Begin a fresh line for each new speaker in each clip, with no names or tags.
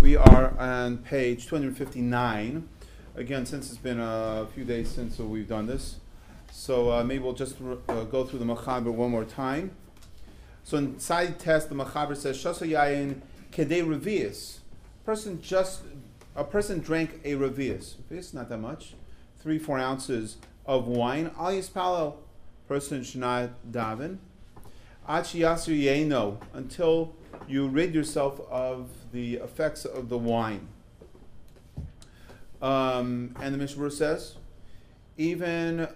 We are on page 259. Again, since it's been a few days since we've done this, so maybe we'll just go through the Machaber one more time. So in side test, the Machaber says, Shasa Yayin Kedei Revius. A person drank a Revius. Revius, not that much. 3-4 ounces of wine. Al Yispalo. Person should not daven. Achi Yasir Yeno. Until you rid yourself of the effects of the wine. And the Mishnah says, even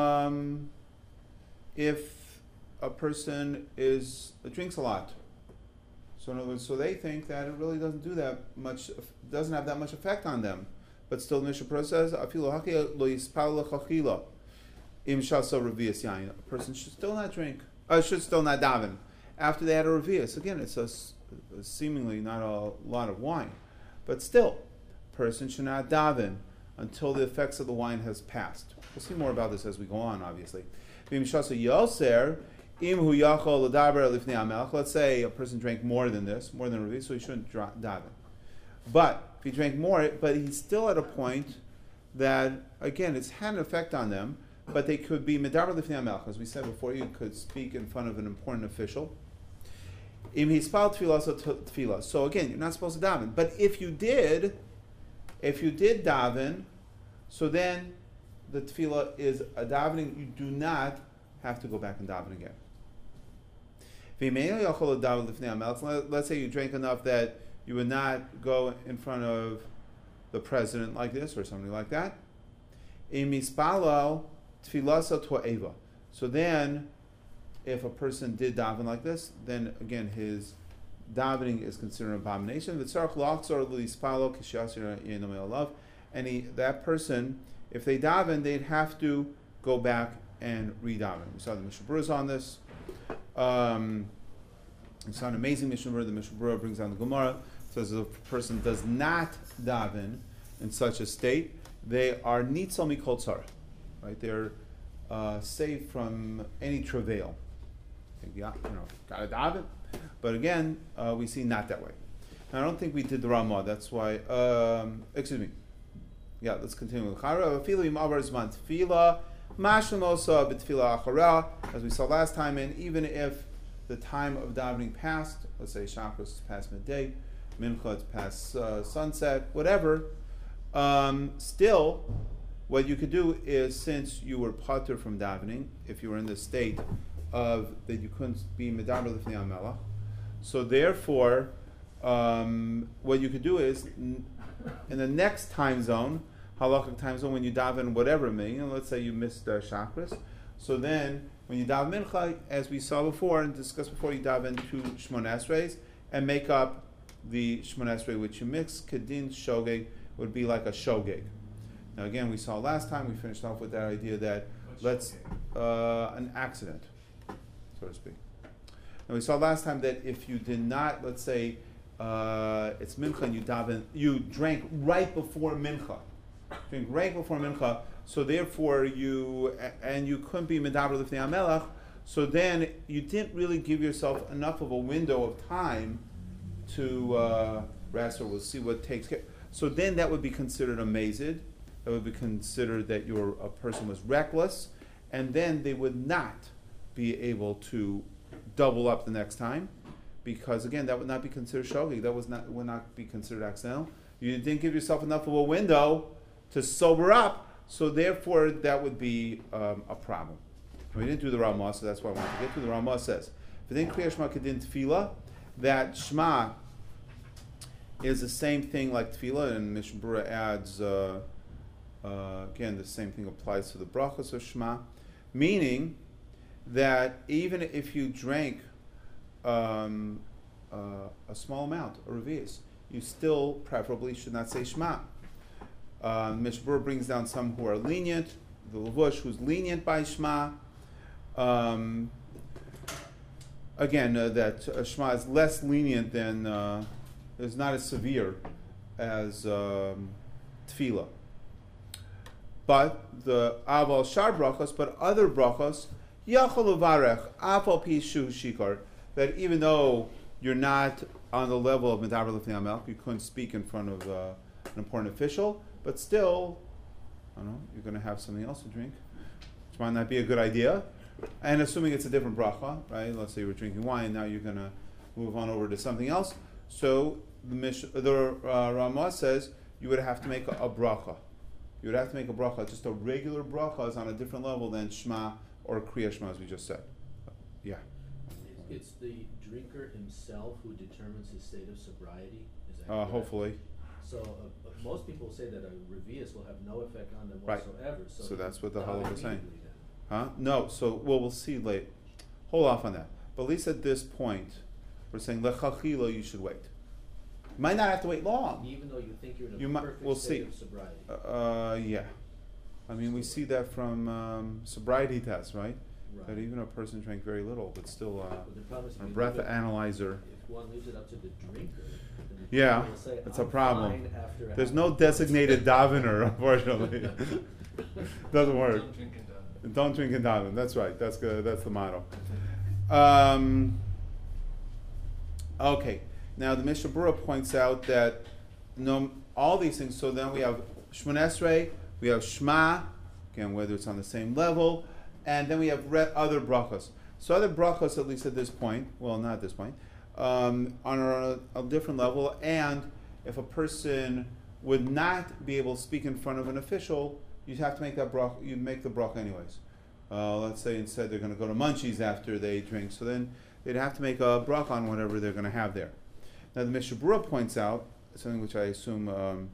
if a person drinks a lot, so in other words, so they think that it really doesn't do that much, doesn't have that much effect on them, but still the Mishnah says, a person should still not drink, should still not daven after they had a revius. Again, it's seemingly not a lot of wine, but still, person should not daven until the effects of the wine has passed. We'll see more about this as we go on, obviously. Let's say a person drank more than this, more than a revius, so he shouldn't daven. But if he drank more, but he's still at a point that, again, it's had an effect on them, but they could be medaber lifnei hamelech. As we said before, you could speak in front of an important official. Im hispal tefillah. So again, you're not supposed to daven. But if you did daven, so then the tefillah is a davening. You do not have to go back and daven again. Let's say you drank enough that you would not go in front of the president like this or something like that. Im hispalo tefillah to'eva. So then, if a person did daven like this, then again his davening is considered an abomination. And that person, if they daven, they'd have to go back and re-daven. We saw the Mishnah Berurah on this. We saw an amazing Mishnah Berurah. The Mishnah Berurah brings down the Gemara. Says if a person does not daven in such a state, they are nitzal mikol tzara. Right? They're saved from any travail. Gotta daven. But again, we see not that way. And I don't think we did the Ramah. That's why. Excuse me. Yeah, let's continue with Chara. As we saw last time, and even if the time of davening passed, let's say Shacharis is past midday, Mincha is past sunset, whatever, still, what you could do is, since you were patur from davening, if you were in the state of that you couldn't be medaber lifnei hamelech, so therefore, what you could do is, in the next time zone, halakhic time zone, when you daven whatever meaning, let's say you missed Shacharis, so then when you daven Mincha, as we saw before and discussed before, you daven 2 Shmona Esreis and make up the Shmona Esrei which you mix. Kedin shogeg would be like a shogeg. Now again, we saw last time, we finished off with that idea that an accident, so to speak. Now we saw last time that if you did not, let's say it's Mincha and you drank right before Mincha. So therefore you couldn't be medaber lifnei hamelech, so then you didn't really give yourself enough of a window of time to rest, or we'll see what takes care. So then that would be considered a mazid. That would be considered that a person was reckless, and then they would not be able to double up the next time, because again, that would not be considered shogeg. That would not be considered accidental. You didn't give yourself enough of a window to sober up, so therefore that would be a problem. And we didn't do the Ramah, so that's why I wanted to get to. The Ramah says, "V'din kriya shema kedin tefillah," that Shema is the same thing like tefillah, and Mishnah Berurah adds again the same thing applies to the brachos of Shema, meaning that even if you drank a small amount, a revius, you still preferably should not say Shema. Mishnah Berurah brings down some who are lenient, the Lavush who's lenient by Shema. Again, that Shema is less lenient than, is not as severe as Tefillah. But the Aval Shar Brachos, but other Brachos, Yachol Uvarech, Afal Pishu Shikar, that even though you're not on the level of Medaber Lifnei HaMelech. You couldn't speak in front of an important official, but still, I don't know, you're going to have something else to drink, which might not be a good idea. And assuming it's a different bracha, right? Let's say you were drinking wine, now you're going to move on over to something else. So the Ramah says you would have to make a bracha. You would have to make a bracha. Just a regular bracha is on a different level than Shema or Kriya Shema, as we just said. Yeah.
It's the drinker himself who determines his state of sobriety? Is that
Hopefully.
So most people say that a revius will have no effect on them
Right.
whatsoever.
So that's what the halakha is saying.
immediately then.
Huh? No, so we'll see later. Hold off on that. But at least at this point, we're saying lechachila, you should wait. You might not have to wait long.
Even though you think you're in
You
a
might-
perfect
we'll
state
see.
of sobriety.
Yeah. I mean, we see that from sobriety tests, right?
Right.
That even a person drank very little, but still
But the problem is if
a
you
breath
leave it-
analyzer.
If one leaves it up to the drinker, then the
Yeah,
drinker will say,
that's a
"I'm
problem.
fine after
There's
having
no
one."
designated davener, unfortunately. Doesn't work.
Don't drink and dive.
Don't drink and daven. That's right. That's good. That's the motto. Okay. Now the Mishnah Berurah points out that all these things. So then we have Shmoneh Esrei, we have Shema, again whether it's on the same level, and then we have other brachos. So other brachos, at least at this point, well, not at this point, on a different level. And if a person would not be able to speak in front of an official, you'd have to make that bracha. You make the bracha anyways. Let's say instead they're going to go to Munchies after they drink, so then they'd have to make a bracha on whatever they're going to have there. Now the Mishnah Berurah points out something which I assume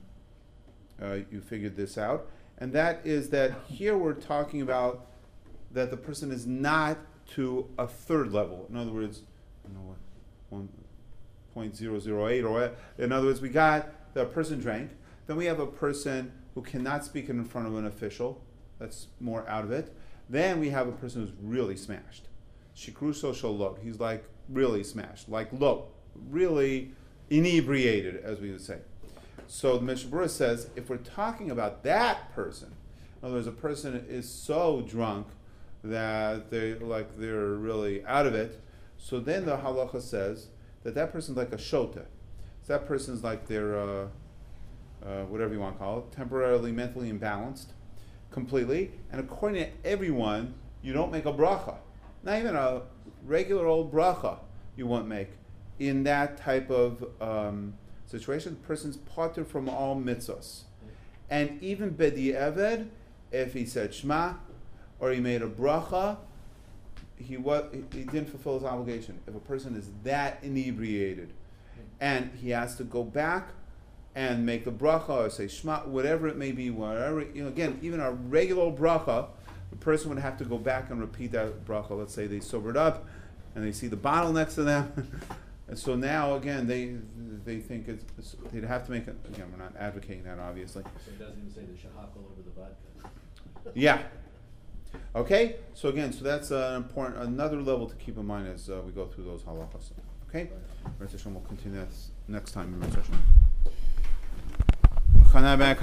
you figured this out, and that is that here we're talking about that the person is not to a third level. In other words, I don't know what, 1.008, or in other words, we got the person drank. Then we have a person who cannot speak in front of an official. That's more out of it. Then we have a person who's really smashed. Shikruso shalot. He's like really smashed, like low, really inebriated, as we would say. So the Mishnah Berurah says, if we're talking about that person, in other words, a person is so drunk that they're really out of it, so then the halacha says that that person's like a shota. So that person's like they're whatever you want to call it, temporarily mentally imbalanced, completely. And according to everyone, you don't make a bracha. Not even a regular old bracha you won't make. In that type of situation, the person's parted from all mitzvahs. And even b'di'eved, if he said Shema, or he made a bracha, he didn't fulfill his obligation. If a person is that inebriated, and he has to go back and make the bracha or say Shema, whatever it may be, whatever, again, even a regular bracha, the person would have to go back and repeat that bracha. Let's say they sobered up and they see the bottle next to them, and so now again they think they'd have to make it. Again, we're not advocating that, obviously.
So it doesn't even say the shahak all over the vodka.
Yeah. Okay. So again, so that's another level to keep in mind as we go through those halachas. Okay. We'll continue that next time in our session.